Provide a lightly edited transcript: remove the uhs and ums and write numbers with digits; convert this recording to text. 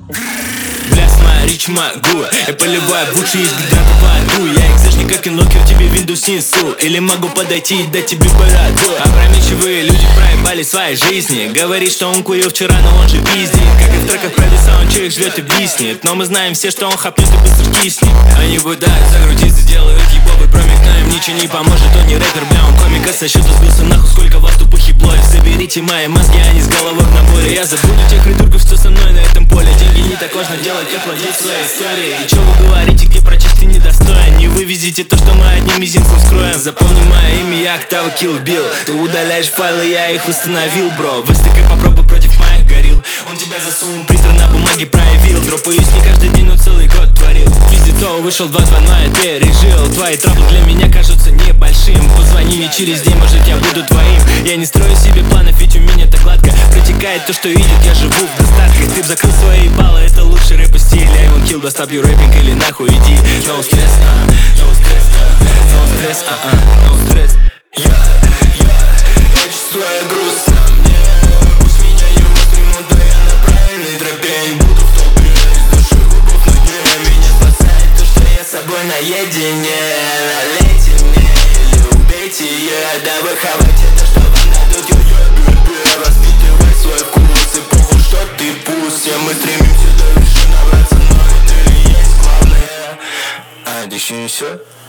Бля, смотри, могу. Я поливаю в уши, из бедра попаду. Я экзешник, как инлокер, тебе винду снесу. Или могу подойти и дать тебе бороду. Опрометчивые люди проебали своей жизни. Говорит, что он курил вчера, но он же пиздит. Как и в треках про веса, он человек ждет и блиснет. Но мы знаем все, что он хапнет и быстро киснет. Они пытаются загрузиться, делают ебовый промик, но им ничего не поможет. Он не рэпер, бля, он комика, со счета сбился нахуй. Сколько вас тупых еблоев. Заберите мои мозги, они с головой в наборе. Я забуду тех придурков, что со мной на этом поле. Деньги не так важно делать, как владеть своей историей. И чё вы говорите, где прочесть ты недостоин? Не вывезите то, что мы одним мизинцем скроем. Запомни мое имя, я Октава Kill Bill. Ты удаляешь файлы, я их установил, бро. Выстыкай, попробуй против моих горил. Он тебя засунул, принтер на бумаге проявил. Дропаюсь не каждый день, но целый год творил. Пиздецо вышел 2-2, но я пережил. Твои траблы для меня кажутся небольшим. Позвони мне через день, может я буду твоим. Я не строю себе планов, ведь у меня так гладко протекает то, что идет, я живу в достатке. Ты б закрыл свои баллы, это лучший рэп-стиль. I won't kill, достап you рэпинг или нахуй иди. No stress, no stress, no stress, no stress. Я чувствую грустно мне. Пусть меня ему стримут, да я на правильной тропе. Не буду в толпе, из души губов на дне. Меня спасает то, что я с собой наедине. Налейте мне или убейте, да вы хавайте то, что вам дадут. Воспитывай свой вкус и похуй, что ты пусть. Все мы стремимся до вершины, набраться, но это и есть главное. А, это еще не все.